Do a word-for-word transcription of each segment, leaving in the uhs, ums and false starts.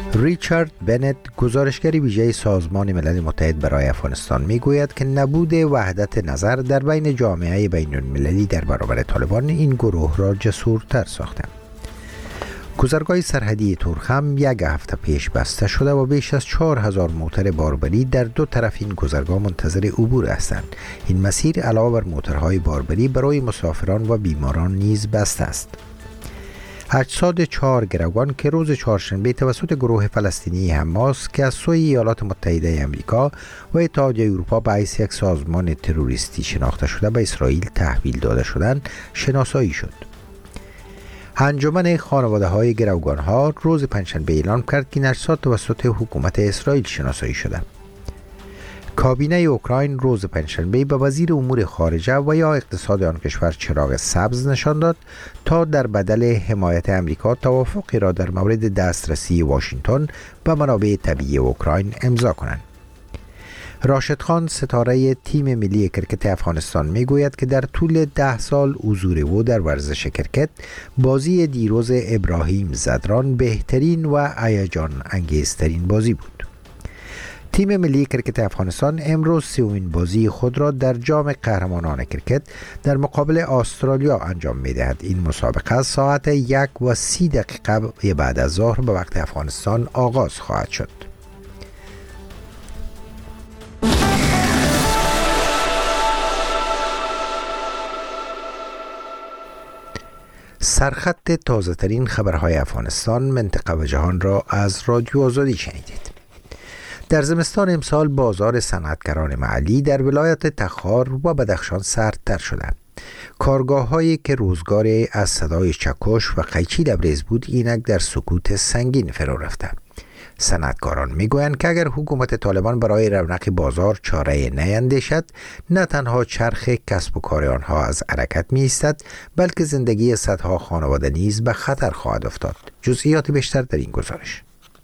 ریچارد بنت، گزارشگر ویژه سازمان ملل متحد برای افغانستان، میگوید که نبود وحدت نظر در بین جامعه بین المللی در برابر طالبان این گروه را جسورتر ساخته. گذرگاه سرحدی تورخم یک هفته پیش بسته شده و بیش از چهار هزار موتر باربری در دو طرف این گذرگاه منتظر عبور هستند. این مسیر علاوه بر موترهای باربری برای مسافران و بیماران نیز بسته است. اجساد چهار گروگان که روز چهارشنبه توسط گروه فلسطینی حماس که از سوی ایالات متحده آمریکا و اتحادیه اروپا به حیث یک سازمان تروریستی شناخته شده به اسرائیل تحویل داده شدند شناسایی شد. انجمن خانواده های گروگان ها روز پنجشنبه اعلام کرد که این اجساد توسط حکومت اسرائیل شناسایی شده. کابینه اوکراین روز پنجشنبه به وزیر امور خارجه و یا اقتصاد آن کشور چراغ سبز نشان داد تا در بدل حمایت امریکا توافقی را در مورد دسترسی واشنگتن به منابع طبیعی اوکراین امضا کنند. راشد خان، ستاره تیم ملی کرکت افغانستان، میگوید که در طول ده سال حضور او در ورزش کرکت، بازی دیروز ابراهیم زدران بهترین و هیجان انگیزترین بازی بود. تیم ملی کرکت افغانستان امروز سومین بازی خود را در جام قهرمانان کرکت در مقابل استرالیا انجام می‌دهد. این مسابقه ساعت یک و سی دقیقه بعد از ظهر به وقت افغانستان آغاز خواهد شد. سرخط تازه ترین خبرهای افغانستان، منطقه و جهان را از رادیو آزادی شنیدید. در زمستان امسال بازار صنعتگران محلی در ولایت تخار و بدخشان سردتر شده. کارگاه هایی که روزگاری از صدای چکش و قیچی لبریز بود اینک در سکوت سنگین فرو رفته. صنعتکاران میگویند که اگر حکومت طالبان برای رونق بازار چاره نیندیشد، نه تنها چرخ کسب و کار آنها از حرکت می ایستد، بلکه زندگی صدها خانواده نیز به خطر خواهد افتاد. جزئیات بیشتر در این گزارش.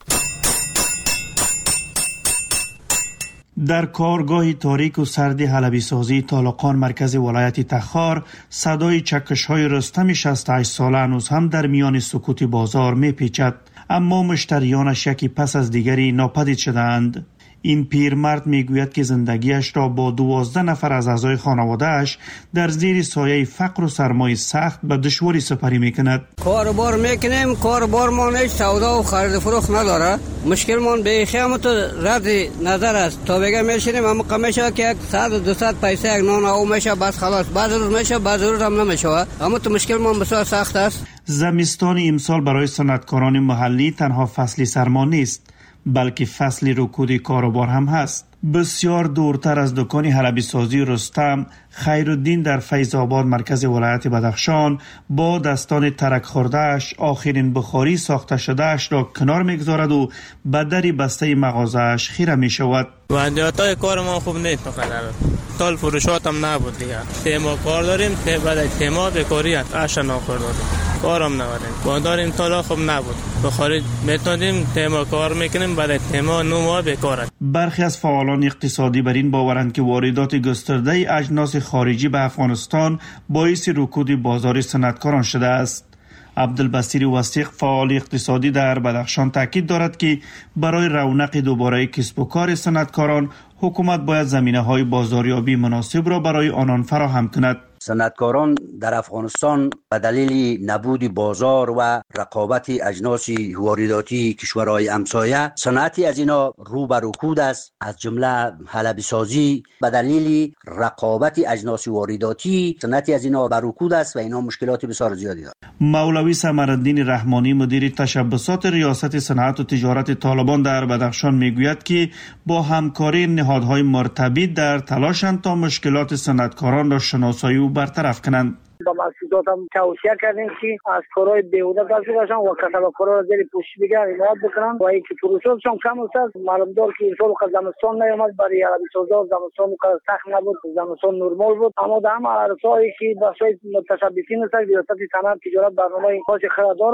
در کارگاه تاریک و سرد حلبی سازی طالقان مرکز ولایت تخار، صدای چکش های رستم شصت و هشت ساله هنوز هم در میان سکوت بازار می پیچد، اما مشتریانش یکی پس از دیگری ناپدید شدند. این پیرمرد میگوید که زندگیش را با دوازده نفر از اعضای خانواده‌اش در زیر سایه فقر و سرمایه سخت به دشواری سپری میکند. کاربار میکنیم، کاربارمان هیچ سودا و خرید فروخت نداره. مشکلمان به خیامت رد نظر است. تا بگه میشینیم اما قمیشه که یک صد و دوصد پیسه یک نان او میشه، بس خلاص. بعض روز میشه، بعض روز هم نمیشه. اما تو مشکلمان بسیار سخت است. زمستان امسال برای صنعتکاران محلی تنها فصلی سرما نیست، بلکه فصل رکود کاروبار هم هست. بسیار دورتر از دکان حلبی سازی رستم، خیرالدین در فیض آباد مرکز ولایت بدخشان با دستان ترک خوردهش آخرین بخاری ساخته شدهش را کنار میگذارد و به دری بسته مغازهش خیره می شود. وضعیت کار ما خوب نیست بخدر. سال فروشات هم نبود دیگه. تیما کار داریم، بعد تیما بکاری هست، اش ناکار داریم. کارم نداریم. باندار این سال خوب نبود. بخاری میتونیم تیما کار میکنیم، بعد تیما نو ماه بیکاره. برخی از فعالان اقتصادی بر این باورند که واردات گسترده اجناس خارجی به افغانستان باعث رکود بازار صنعتکاران شده است. عبدالبصیر وثیق، فعال اقتصادی در بدخشان، تاکید دارد که برای رونق دوباره کسب و کار صنعتکاران حکومت باید زمینه‌های بازاریابی مناسب را برای آنان فراهم کند. صنعتکاران در افغانستان به دلیل نبود بازار و رقابت اجناس وارداتی کشورهای همسایه، صنعتی از اینا رو به رکود است. از جمله حلبی سازی به دلیل رقابت اجناس وارداتی صنعتی از اینا به رکود است و اینا مشکلات بسیار زیادی دارد. مولوی ثمرالدین رحمانی، مدیر تشبسات ریاست صنعت و تجارت طالبان در بدخشان، میگوید که با همکاری نهادهای مرتبط در تلاشند تا مشکلات صنعتکاران را شناسایی و برطرف کنند. با مسئولات هم توصیه کردیم که از کارهای بیهوده دست باشن و کسب و کارها را زیر پوشش بگیرن، حمایت بکنن و اینکه فروشاتشون کم است. معلوم دار که این سال زمستان نیامد، برای عربی سازا زمستان سخت نبود، زمستان نرمال بود، اما در همه عرصه‌ای که بخشای متشبثین است ریاست صنعت تجارت برنامه این خاص خرد داره.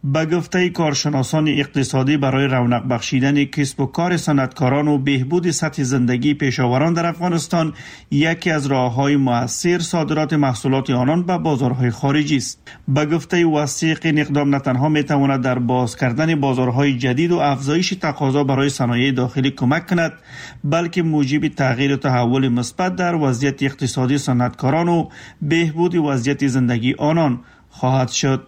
به گفته کارشناسان اقتصادی، برای رونق بخشیدن کسب و کار صنعتکاران و بهبود سطح زندگی پیشاوران در افغانستان، یکی از راه‌های مؤثر صادرات محصولات آنان به بازارهای خارجی است. به گفته وثیق، این اقدام نه تنها میتواند در باز کردن بازارهای جدید و افزایش تقاضا برای صنایع داخلی کمک کند، بلکه موجب تغییر و تحول مثبت در وضعیت اقتصادی صنعتکاران و بهبود وضعیت زندگی آنان خواهد شد.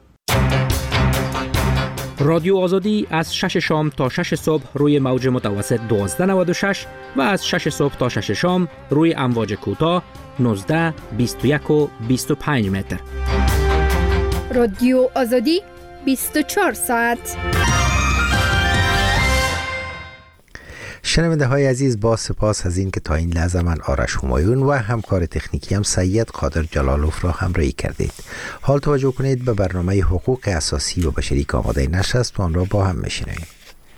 رادیو آزادی از شش شام تا شش صبح روی موج متوسط دوازده نود و شش و از شش صبح تا شش شام روی امواج کوتاه نوزده، بیست و یک و بیست و پنج متر. رادیو آزادی بیست و چهار ساعت. شنونده های عزیز، با سپاس از این که تا این لحظه من آرش همایون و همکار تکنیکی هم سید قادر جلالوف را همراهی کردید. حال توجه کنید به برنامه حقوق اساسی و بشری که آماده نشر است و آن را با هم میشنویم.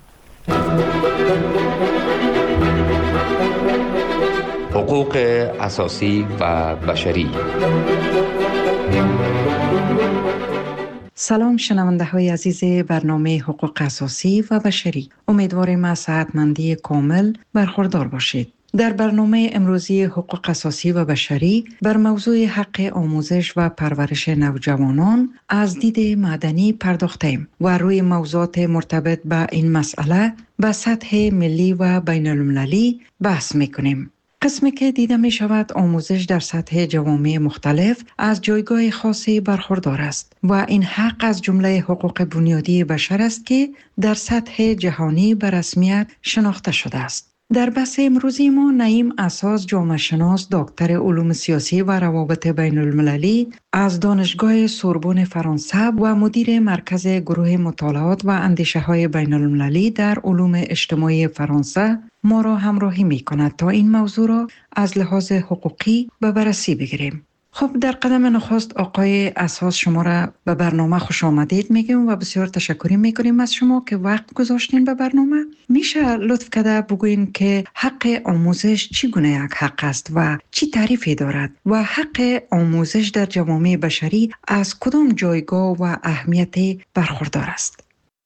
حقوق اساسی و بشری. سلام شنونده های عزیز برنامه حقوق اساسی و بشری. امیدواریم از صحتمندی کامل برخوردار باشید. در برنامه امروزی حقوق اساسی و بشری بر موضوع حق آموزش و پرورش نوجوانان از دید مدنی پرداختیم و روی موضوعات مرتبط به این مسئله به سطح ملی و بین المللی بحث میکنیم. قسمی که دیده می شود آموزش در سطح جوامع مختلف از جایگاه خاصی برخوردار است و این حق از جمله حقوق بنیادی بشر است که در سطح جهانی به رسمیت شناخته شده است. در بحث امروزی ما نعیم اساس، جامعه شناس، دکتر علوم سیاسی و روابط بین المللی از دانشگاه سوربن فرانسه و مدیر مرکز گروه مطالعات و اندیشه های بین المللی در علوم اجتماعی فرانسه ما را همراهی می کند تا این موضوع را از لحاظ حقوقی به بررسی بگیریم. خب در قدم نخست آقای اساس شما را به برنامه خوش آمدید میگیم و بسیار تشکر میکنیم از شما که وقت گذاشتین به برنامه. میشه لطف کرده بگوین که حق آموزش چگونه یک حق است و چی تعریفی دارد و حق آموزش در جوامع بشری از کدام جایگاه و اهمیتی برخوردار است؟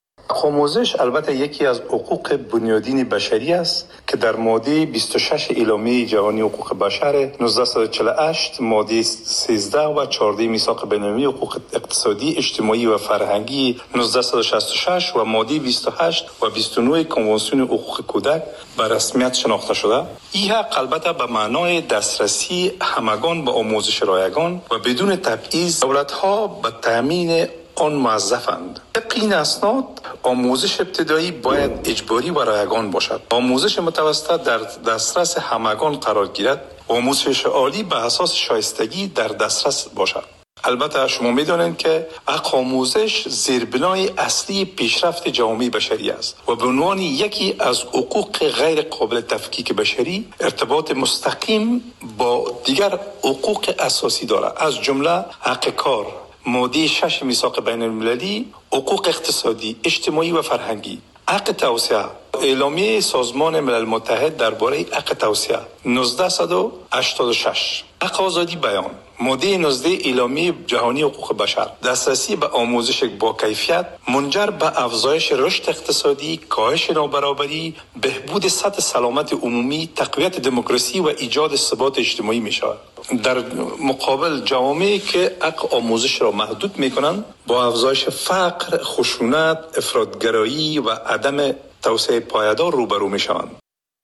آموزش البته یکی از حقوق بنیادین بشری است که در ماده بیست و شش اعلامیه جهانی حقوق بشر نوزده و چهل و هشت، ماده سیزده و چهارده میثاق بین‌المللی حقوق اقتصادی، اجتماعی و فرهنگی نوزده و شصت و شش و ماده بیست و هشت و بیست و نه کنوانسیون حقوق کودک به رسمیت شناخته شده. این حق البته به معنای دسترسی همگان به آموزش رایگان و بدون تبعیض دولت‌ها به تامین آن موظفند. طبق این اسناد آموزش ابتدایی باید اجباری و رایگان باشد. آموزش متوسط در دسترس همگان قرار گیرد. آموزش عالی به اساس شایستگی در دسترس باشد. البته شما می‌دانید که حق آموزش زیربنای اصلی پیشرفت جامعه بشری است و به عنوان یکی از حقوق غیر قابل تفکیک بشری ارتباط مستقیم با دیگر حقوق اساسی دارد، از جمله حق کار، ماده شش میثاق بین المللی، حقوق اقتصادی، اجتماعی و فرهنگی، حق توسعه، اعلامیه سازمان ملل متحد درباره حق توسعه نوزده و هشتاد و شش، حق آزادی بیان، ماده نوزده اعلامیه جهانی حقوق بشر، دسترسی به آموزش با کیفیت منجر به افزایش رشد اقتصادی، کاهش نابرابری، بهبود سطح سلامت عمومی، تقویت دموکراسی و ایجاد ثبات اجتماعی می شود. در مقابل جوامعی که حق آموزش را محدود می کنند با افزایش فقر، خشونت، افراطگرایی و عدم توسعه پایدار روبرو می شوند.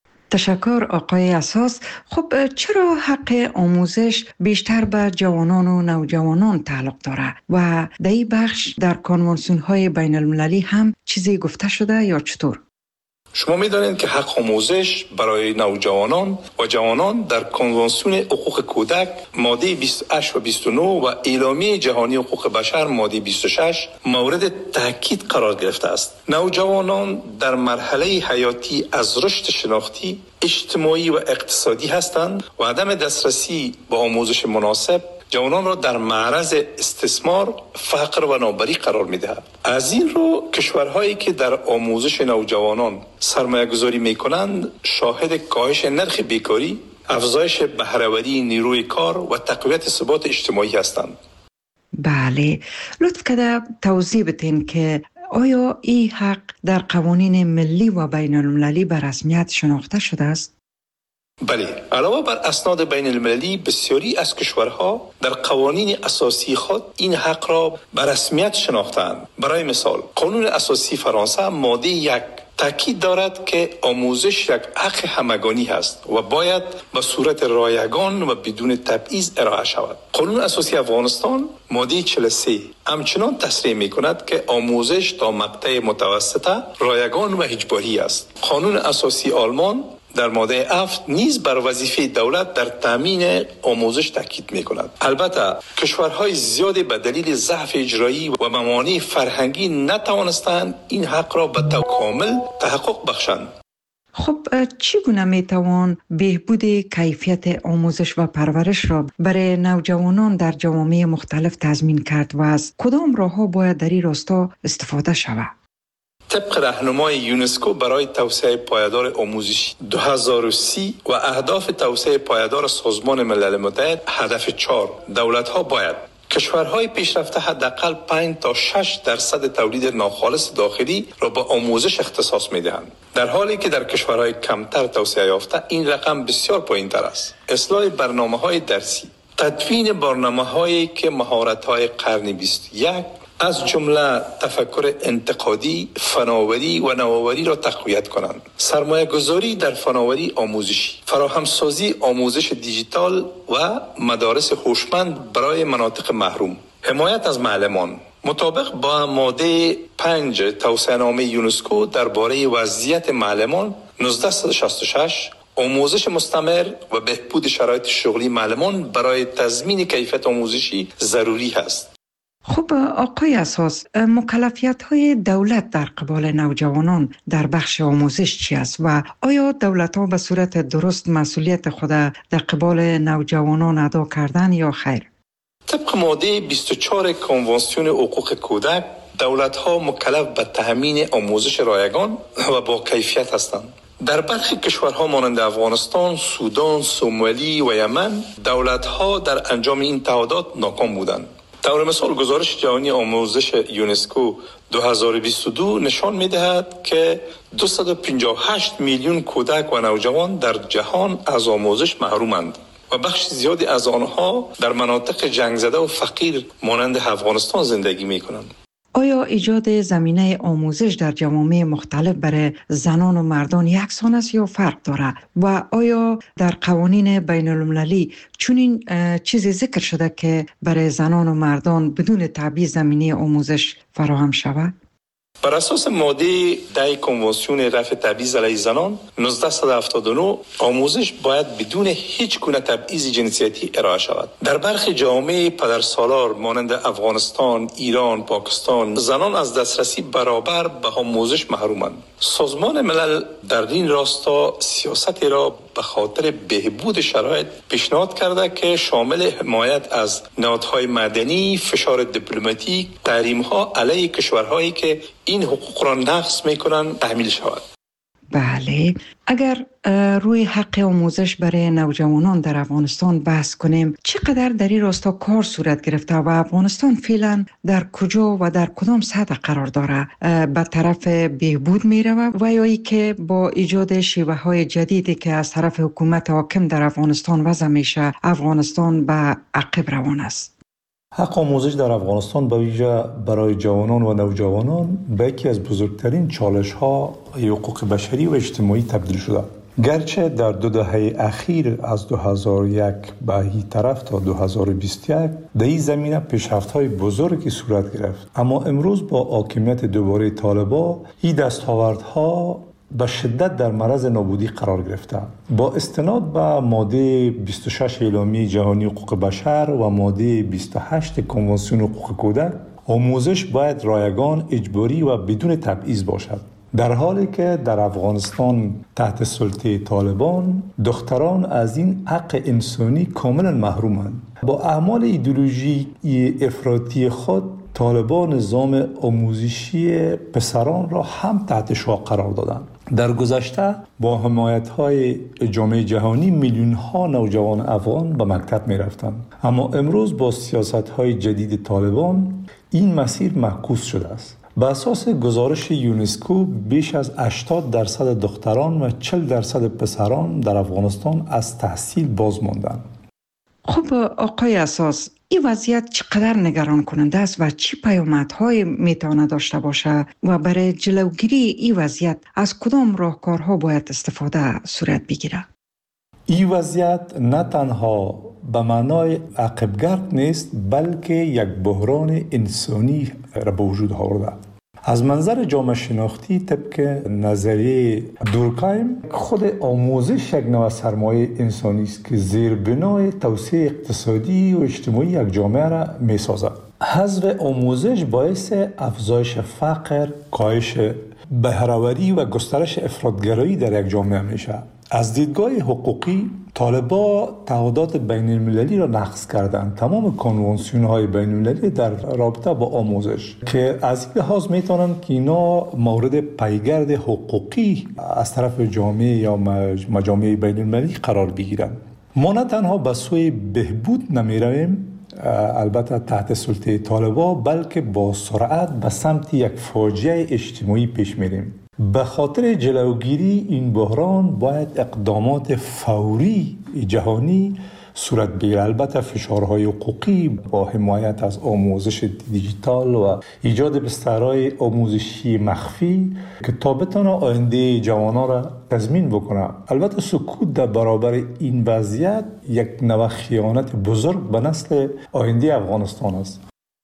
تشکر آقای اساس. خب چرا حق آموزش بیشتر به جوانان و نوجوانان تعلق داره و در این بخش در کنوانسیون های بین المللی هم چیزی گفته شده یا چطور؟ شما می‌دانید که حق آموزش برای نوجوانان و جوانان در کنوانسیون حقوق کودک ماده بیست و هشت و بیست و نه و اعلامیه جهانی حقوق بشر ماده بیست و شش مورد تاکید قرار گرفته است. نوجوانان در مرحله حیاتی از رشد شناختی، اجتماعی و اقتصادی هستند و عدم دسترسی به آموزش مناسب جوانان را در معرض استثمار، فقر و نابرابری قرار می‌دهد. از این رو کشورهایی که در آموزش نوجوانان سرمایه‌گذاری می‌کنند شاهد کاهش نرخ بیکاری، افزایش بهره‌وری نیروی کار و تقویت ثبات اجتماعی هستند. بله، لطف کرده توضیح بدین که آیا این حق در قوانین ملی و بین المللی به رسمیت شناخته شده است؟ بله، علاوه بر اسناد بین المللی، بسیاری از کشورها در قوانین اساسی خود این حق را به رسمیت شناختند. برای مثال، قانون اساسی فرانسه ماده یک تاکید دارد که آموزش یک حق همگانی است و باید به صورت رایگان و بدون تبعیض ارائه شود. قانون اساسی افغانستان ماده چهل و سه همچنان تصریح می کند که آموزش تا مقطع متوسطه رایگان و اجباری است. قانون اساسی آلمان در ماده هفت نیز بر وظیفه دولت در تامین آموزش تاکید می کند. البته کشورهای زیادی به دلیل ضعف اجرایی و موانع فرهنگی نتوانستند این حق را به طور کامل تحقق بخشند. خب چگونه می توان بهبود کیفیت آموزش و پرورش را برای نوجوانان در جوامع مختلف تضمین کرد و از کدام راه‌ها باید در این راستا استفاده شود؟ طبق راهنمای یونسکو برای توسعه پایدار آموزشی دو هزار و سی و اهداف توسعه پایدار سازمان ملل متحد هدف چهار، دولت‌ها باید کشورهای پیشرفته حداقل پنج تا شش درصد تولید ناخالص داخلی را به آموزش اختصاص می‌دهند، در حالی که در کشورهای کمتر توسعه یافته این رقم بسیار پایین‌تر است. اصلاح برنامه‌های درسی، تدوین برنامه‌هایی که مهارت‌های قرن بیست و یک از جمله تفکر انتقادی، فناوری و نوآوری را تقویت کنند. سرمایه گذاری در فناوری آموزشی، فراهمسازی آموزش دیجیتال و مدارس هوشمند برای مناطق محروم، حمایت از معلمان. مطابق با ماده پنج توصیه‌نامه یونسکو درباره وضعیت معلمان نوزده شصت و شش، آموزش مستمر و بهبود شرایط شغلی معلمان برای تضمین کیفیت آموزشی ضروری است. خب آقای اساس، مکلفیت های دولت در قبال نوجوانان در بخش آموزش چی است و آیا دولت ها به صورت درست مسئولیت خود در قبال نوجوانان ادا کردن یا خیر؟ طبق ماده بیست و چهار کنوانسیون حقوق کودک، دولت ها مکلف به تامین آموزش رایگان و با کیفیت هستند. در برخی کشورها مانند افغانستان، سودان، سومالی و یمن، دولت ها در انجام این تعهدات ناکام بودند. طور مثال گزارش جهانی آموزش یونسکو دو هزار و بیست و دو نشان می‌دهد که دویست و پنجاه و هشت میلیون کودک و نوجوان در جهان از آموزش محرومند و بخش زیادی از آنها در مناطق جنگ زده و فقیر مانند افغانستان زندگی می‌کنند. آیا ایجاد زمینه آموزش در جوامع مختلف برای زنان و مردان یکسان است یا فرق دارد و آیا در قوانین بین المللی چنین چیزی ذکر شده که برای زنان و مردان بدون تبعیض زمینه آموزش فراهم شود؟ بر اساس ماده ده کنوانسیون رفع تبعیض علیه زنان نوزده هفتاد و نه، آموزش باید بدون هیچ گونه تبعیض جنسیتی ارائه شود. در برخی جوامع پدرسالار مانند افغانستان، ایران، پاکستان، زنان از دسترسی برابر به آموزش محرومند. سازمان ملل در این راستا سیاستی را به خاطر بهبود شرایط پیشنهاد کرده که شامل حمایت از نهادهای مدنی، فشار دیپلماتیک، تحریم‌ها علیه کشورهایی که این حقوق را نقض می‌کنند تحمیل شود. بله، اگر روی حق آموزش برای نوجوانان در افغانستان بحث کنیم، چقدر در این راستا کار صورت گرفته و افغانستان فعلا در کجا و در کدام سطح قرار داره؟ به طرف بهبود می رود و یا ای که با ایجاد شیوه های جدیدی که از طرف حکومت حاکم در افغانستان وضع میشه، افغانستان به عقب روان است؟ حق آموزش در افغانستان به ویژه برای جوانان و نوجوانان به یکی از بزرگترین چالش‌ها حقوق بشری و اجتماعی تبدیل شده. گرچه در دو دهه اخیر از دو هزار و یک به این طرف تا دو هزار و بیست و یک در این زمینه پیشرفت‌های بزرگی صورت گرفت، اما امروز با حاکمیت دوباره طالبان این دستاوردها به شدت در معرض نابودی قرار گرفته. با استناد به ماده بیست و شش اعلامیه جهانی حقوق بشر و ماده بیست و هشت کنوانسیون حقوق کودک، آموزش باید رایگان، اجباری و بدون تبعیض باشد. در حالی که در افغانستان تحت سلطه طالبان دختران از این حق انسانی کاملا محرومند. با اعمال ایدئولوژی افراطی خود طالبان نظام آموزشی پسران را هم تحت شعاع قرار دادند. در گذشته با حمایت‌های جامعه جهانی میلیون‌ها نوجوان افغان به مکتب می‌رفتند، اما امروز با سیاست‌های جدید طالبان این مسیر معکوس شده است. به اساس گزارش یونسکو بیش از هشتاد درصد دختران و چهل درصد پسران در افغانستان از تحصیل باز ماندند. خب آقای اساس، این وضعیت چقدر نگران کننده است و چی پیامدهای میتونه داشته باشه و برای جلوگیری این وضعیت از کدام راهکارها باید استفاده صورت بگیره؟ این وضعیت نه تنها به معنای عقبگرد نیست، بلکه یک بحران انسانی را به وجود آورده. از منظر جامعه شناختی طبق نظریه دورکایم، خود آموزش یک نوع سرمایه انسانی است که زیربنای توسعه اقتصادی و اجتماعی یک جامعه را می‌سازد. حذف آموزش باعث افزایش فقر، کاهش بهره‌وری و گسترش افراط‌گرایی در یک جامعه میشه. از دیدگاه حقوقی، طالبان تعهدات بین المللی را نقض کردند. تمام کنوانسیون های بین المللی در رابطه با آموزش که از این لحاظ میتونن که اینا مورد پیگرد حقوقی از طرف جامعه یا مجامع بین المللی قرار بگیرند. ما نه تنها به سوی بهبود نمیرویم، البته تحت سلطه طالبان، بلکه با سرعت به سمت یک فاجعه اجتماعی پیش میریم. به خاطر جلوگیری این بحران باید اقدامات فوری جهانی صورت بگیرد. البته فشارهای حقوقی با حمایت از آموزش دیجیتال و ایجاد بسترهای آموزشی مخفی که تا بتونه آینده جوانان را تضمین بکنه. البته سکوت در برابر این وضعیت یک نوع خیانت بزرگ به نسل آینده افغانستان است.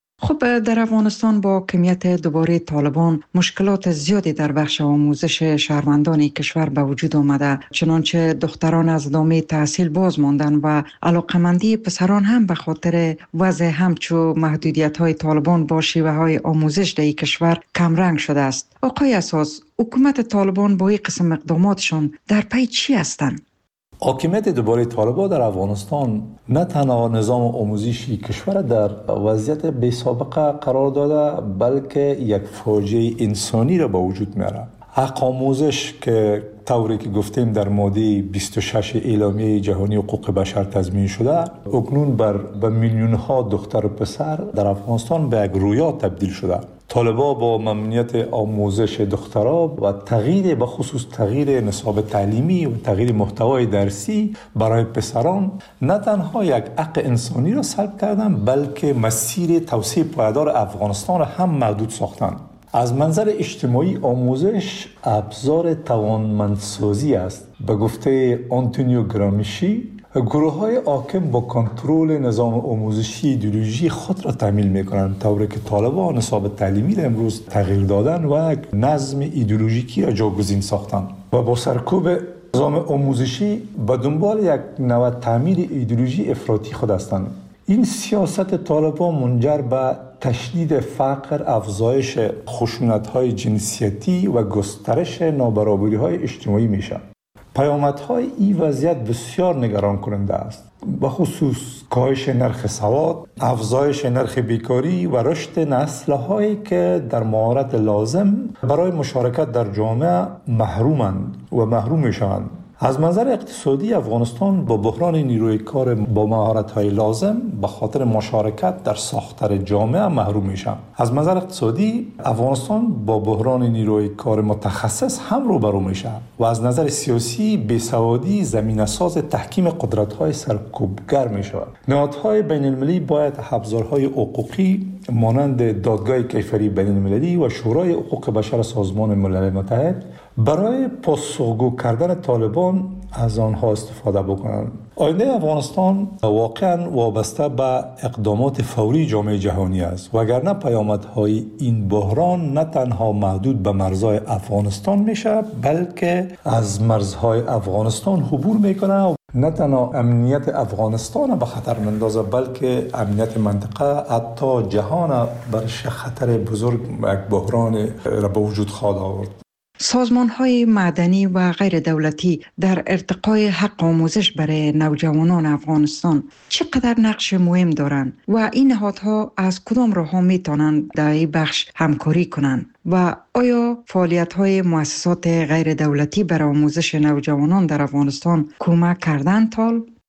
خب در افغانستان با کمیت دوباره طالبان مشکلات زیادی در بخش آموزش شهروندان کشور به وجود آمده، چنانچه دختران از ادامه تحصیل باز ماندن و علاقمندی پسران هم به خاطر وضع همچو محدودیت های طالبان با شیوه های آموزش در کشور کمرنگ شده است. آقای اساس، حکومت طالبان با این قسم اقداماتشان در پی چی هستند؟ حاکمیت دوباره طالبان در افغانستان نه تنها نظام آموزشی کشور در وضعیت بی سابقه قرار داده، بلکه یک فاجعه انسانی را به وجود میاره. حق آموزش که طوری که گفتیم در ماده بیست و شش اعلامیه جهانی حقوق بشر تضمین شده، اکنون بر به میلیون ها دختر و پسر در افغانستان به یک رویا تبدیل شده. طالبان با ممنوعیت آموزش دخترها و تغییر به خصوص تغییر نصاب تعلیمی و تغییر محتوای درسی برای پسران نه تنها یک حق انسانی را سلب کردند، بلکه مسیر توسعه پایدار افغانستان را هم محدود ساختند. از منظر اجتماعی آموزش ابزار توانمندسازی است. به گفته آنتونیو گرامیشی، گروه های حاکم با کنترل نظام آموزشی ایدئولوژی خود را تامین میکنند، طوری که طالبان نصاب تعلیمی را امروز تغییر دادن و یک نظم ایدئولوژیکی را جاگزین ساختند و با سرکوب نظام آموزشی به دنبال یک نوع تعمیر ایدئولوژی افراطی خود هستند. این سیاست طالبان منجر به تشدید فقر، افزایش خشونت‌های جنسیتی و گسترش نابرابری‌های اجتماعی میشه. پیامدهای این وضعیت بسیار نگران کننده است، به خصوص کاهش نرخ سواد، افزایش نرخ بیکاری و رشد نسل‌هایی که در مهارت لازم برای مشارکت در جامعه محرومند و محروم میشوند. از منظر اقتصادی افغانستان با بحران نیروی کار با مهارت‌های لازم به خاطر مشارکت در ساختار جامعه محروم میشه. از منظر اقتصادی افغانستان با بحران نیروی کار متخصص هم روبرو میشه و از نظر سیاسی بیسوادی زمینه‌ساز تحکیم قدرت‌های سرکوبگر میشه. نهادهای بین المللی باید ابزارهای حقوقی مانند دادگاه کیفری بین المللی و شورای حقوق بشر سازمان ملل متحد برای پاسخگو کردن طالبان از آنها استفاده بکنند. آینده افغانستان واقعا وابسته به اقدامات فوری جامعه جهانی است، وگرنه پیامدهای این بحران نه تنها محدود به مرزهای افغانستان میشه، بلکه از مرزهای افغانستان عبور میکنه و نه تنها امنیت افغانستان به خطر مندازه، بلکه امنیت منطقه حتی جهان برش خطر بزرگ یک بحران را به وجود خواهد آورد. سازمان‌های مدنی و غیر دولتی در ارتقای حق آموزش برای نوجوانان افغانستان چقدر نقش مهم دارند و این نهادها از کدام راه‌ها میتونند در این بخش همکاری کنند و آیا فعالیت‌های مؤسسات غیر دولتی برای آموزش نوجوانان در افغانستان کمک کردند تال؟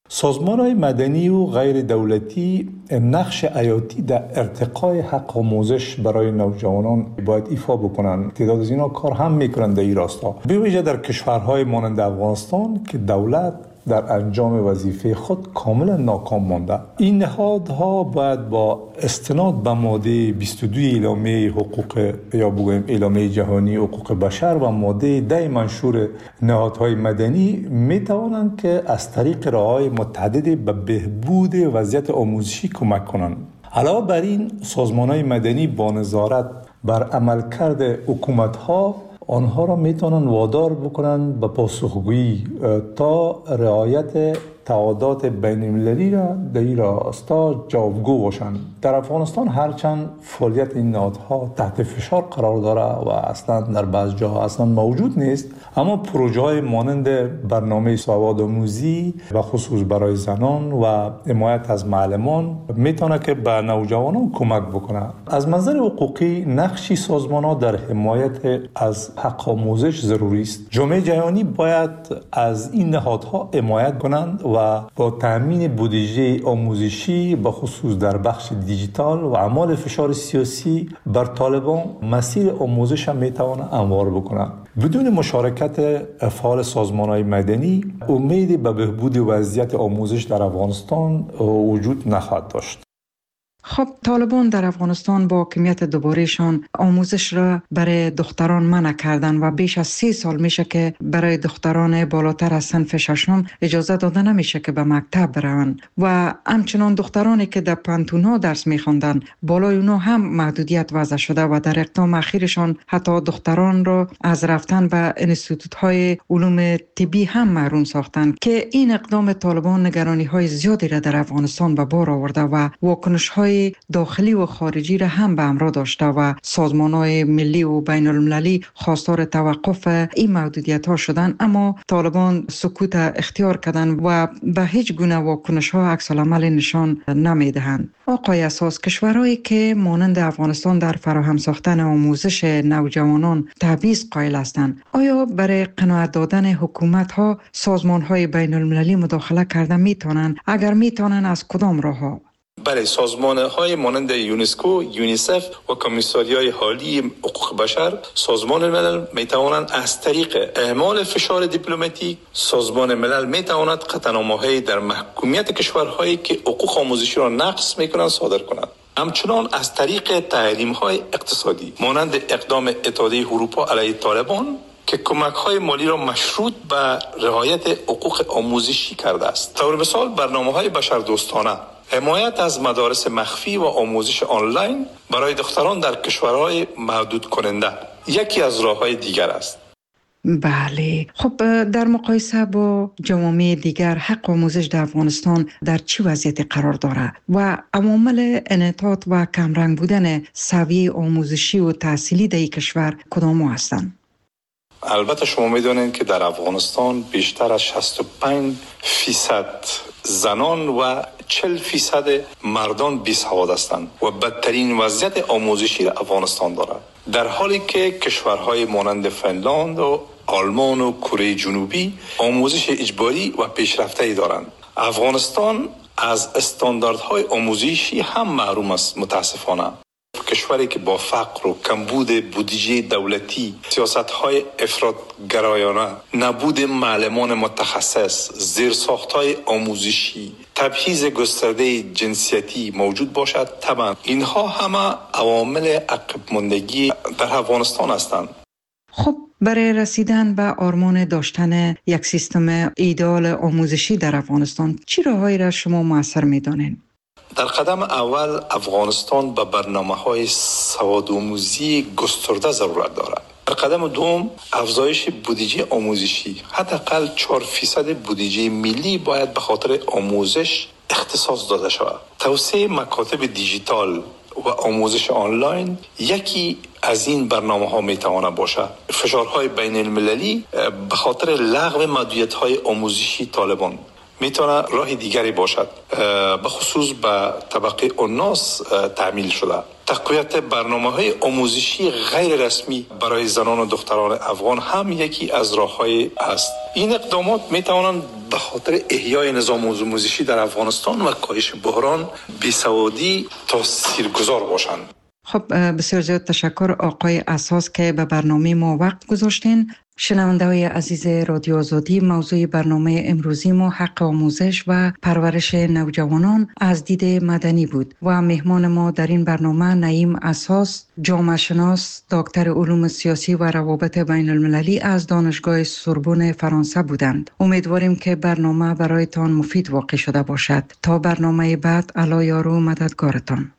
سازمان‌های مدنی و غیر دولتی نقش حیاتی در ارتقای حق آموزش برای نوجوانان باید ایفا بکنند. تعداد از اینا کار هم میکنند در این راستا، به ویژه در کشورهای مانند افغانستان که دولت در انجام وظیفه خود کاملا ناکام مانده. این نهادها باید با استناد به ماده بیست و دو اعلامیه حقوق یا بگویم اعلامیه جهانی حقوق بشر و ماده ده منشور نهادهای مدنی می توانند که از طریق راههای متعدد به بهبود وضعیت آموزشی کمک کنند. علاوه بر این سازمان‌های مدنی با نظارت بر عملکرد حکومت‌ها آنها را میتونن وادار بکنن به پاسخگویی تا رعایت تعهدات بین المللی را در این راستا جوابگو باشند. در افغانستان هرچند فعالیت این نهادها تحت فشار قرار داره و اصلا در بعض جاها اصلا موجود نیست، اما پروژه های مانند برنامه سواد آموزی و خصوص برای زنان و حمایت از معلمان میتونه که به نوجوانان کمک بکنه. از منظر حقوقی نقشی سازمان ها در حمایت از حق آموزش ضروری است. جامعه جهانی باید از این نهادها حمایت کنند و با تامین بودجه آموزشی به خصوص در بخش دیجیتال و اعمال فشار سیاسی بر طالبان مسیر آموزش هم میتوانه هموار بکنه. بدون مشارکت فعال سازمان‌های مدنی امید به بهبود وضعیت آموزش در افغانستان وجود نخواهد داشت. خب طالبان در افغانستان با حاکمیت دوبارهشان آموزش را برای دختران منع کردن و بیش از سی سال میشه که برای دختران بالاتر از صنف ششم اجازه داده نمیشه که به مکتب بروند و همچنان دخترانی که در پانتون‌ها درس میخوندن بالای اونها هم محدودیت وضع شده و در اقدام اخیرشان حتی دختران را از رفتن به انستیتوت‌های علوم طبی هم محروم ساختند که این اقدام طالبان نگرانی‌های زیادی را در افغانستان به بار آورده و واکنش‌های داخلی و خارجی را هم به همراه داشته و سازمان‌های ملی و بین المللی خواستار توقف این محدودیت‌ها شدند، اما طالبان سکوت اختیار کردند و به هیچ گونه واکنش‌ها عکس العمل نشان نمی‌دهند. آقای اساس، کشورهایی که مانند افغانستان در فراهم ساختن آموزش نوجوانان تبعیض قائل هستند، آیا برای قناعت دادن حکومت‌ها سازمان‌های بین المللی مداخله کرده می‌توانند؟ اگر می‌توانند از کدام راه‌ها؟ بله، سازمان‌های مانند یونسکو، یونیسف و کمیساریای حالی حقوق بشر سازمان ملل می‌توانند از طریق اعمال فشار دیپلماتیک سازمان ملل می‌تواند قطعنامه‌های در محکومیت کشورهایی که حقوق آموزشی را نقض می‌کنند صادر کنند. همچنان از طریق تحریم‌های اقتصادی مانند اقدام اتحادیه اروپا علیه طالبان که کمک‌های مالی را مشروط به رعایت حقوق آموزشی کرده است. طور مثال برنامه‌های بشردوستانه، حمایت از مدارس مخفی و آموزش آنلاین برای دختران در کشورهای محدود کننده یکی از راه‌های دیگر است. بله، خب در مقایسه با جوامع دیگر حق آموزش در افغانستان در چه وضعیتی قرار دارد و عوامل انحطاط و کمرنگ بودن سویه آموزشی و تحصیلی در این کشور کدام هستند؟ البته شما میدونید که در افغانستان بیشتر از شصت و پنج فیصد زنان و چهل فیصد مردان بیسواد هستند و بدترین وضعیت آموزشی را افغانستان دارد، در حالی که کشورهای مانند فنلاند و آلمان و کره جنوبی آموزش اجباری و پیشرفته‌ای دارند. افغانستان از استانداردهای آموزشی هم محروم است. متاسفانه کشوری که با فقر و کمبود بودجه دولتی، سیاست‌های افراط‌گرایانه، نبود معلمان متخصص، زیرساخت‌های آموزشی، تبعیض گسترده جنسیتی موجود باشد، طبعا اینها همه عوامل عقب ماندگی در افغانستان هستند. خب برای رسیدن به آرمان داشتن یک سیستم ایدئال آموزشی در افغانستان چه راههایی را شما موثر می‌دانید؟ در قدم اول افغانستان به برنامه‌های سوادآموزی گسترده ضرورت دارد. در قدم دوم افزایش بودجه آموزشی، حداقل چهار فیصد بودجه ملی باید به خاطر آموزش اختصاص داده شود. توسعه مکاتب دیجیتال و آموزش آنلاین یکی از این برنامه‌ها میتواند باشد. فشارهای بین المللی به خاطر لغو محدودیت‌های آموزشی طالبان میتونه راه دیگری باشد، به خصوص به طبقه الناس تعمیل شده. تقویت برنامه‌های آموزشی غیر رسمی برای زنان و دختران افغان هم یکی از راه‌های است. این اقدامات میتوانند به خاطر احیای نظام آموزشی در افغانستان و کاهش بحران بیسوادی تاثیرگذار باشند. خب بسیار زیاد تشکر آقای اساس که به برنامه ما وقت گذاشتین. شنونده های عزیز رادیو آزادی، موضوع برنامه امروزی ما حق آموزش و پرورش نوجوانان از دید مدنی بود و مهمان ما در این برنامه نعیم اساس، جامعه شناس، دکتر علوم سیاسی و روابط بین المللی از دانشگاه سوربن فرانسه بودند. امیدواریم که برنامه برایتان مفید واقع شده باشد. تا برنامه بعد، الله یار و مددگارتان.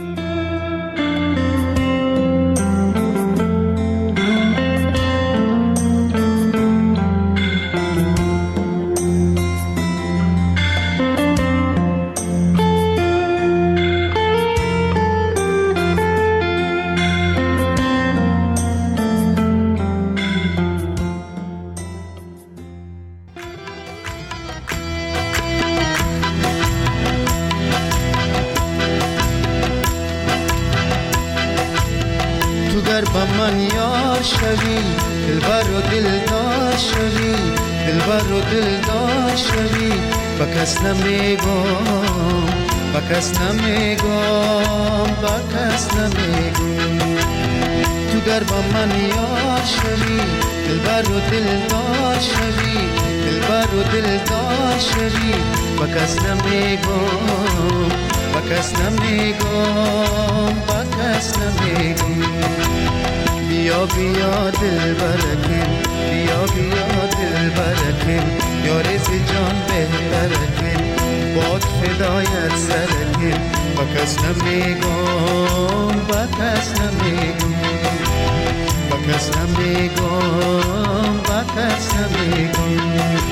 بکس نمیگم بکس نمیگم بکس نمیگم تو گر با من یار شوی دلبر و دلدار شوی دلبر و دلدار شوی بکس نمیگم بکس نمیگم بکس نمیگم بیا بیا دلبرکم بیا بیا دلبرکم یارز جان بهترکم باد فدایت سرکم بکس نمیگم بکس نمیگم بکس نمیگم بکس نمیگم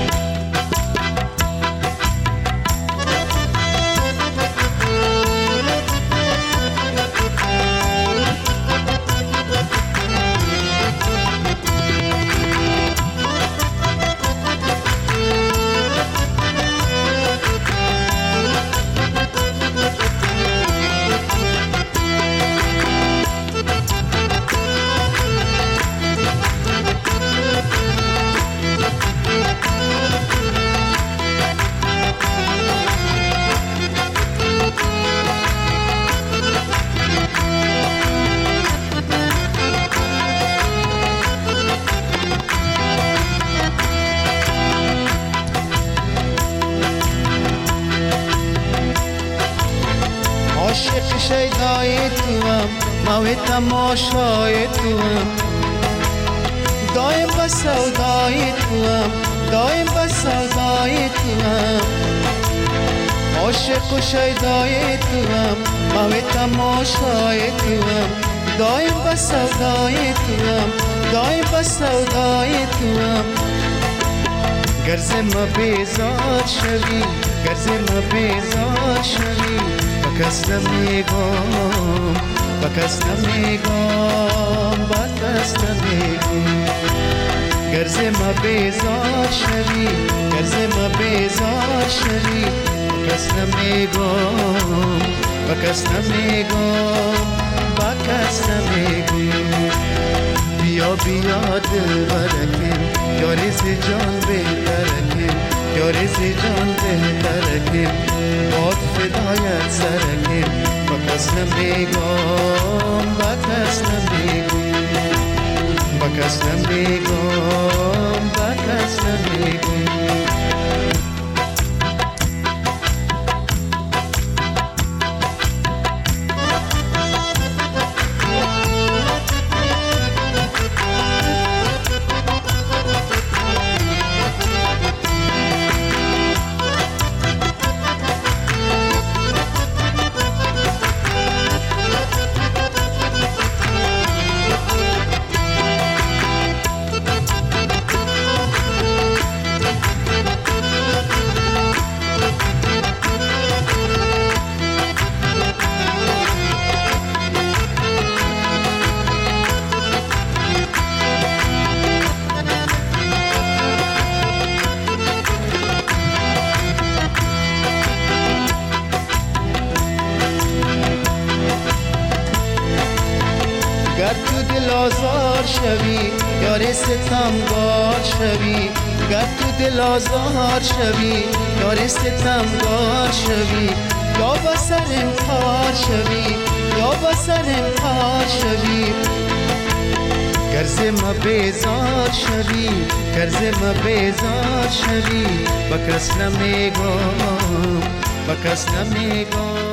تماشای توام دایم با سودای توام دایم با سودای توام عاشق و شیدای توام ماوی تماشای توام دایم با سودای توام دایم با سودای توام گرز ما بیزار شوی گرز ما بیزار شوی بکس نمیگم بکس نمیگم بکس نمیگم گرز ما بیزار شوی گرز ما بیزار شوی بکس نمیگم بکس نمیگم بکس نمیگم بیا بیا دلبرکم یارز جان بهترکم یارز جان بهترکم باد فدایت سرکم بکس نمیگم بکس نمیگم بکس نمیگم بکس نمیگم آزار شوی یار ستمگار شوی گر تو دل آزار شوی یار ستمگار شوی یا بسرم خار شوی یا بسرم خار شوی گرز ما بیزار شوی گرز ما بیزار شوی بکس نمیگم بکس نمیگم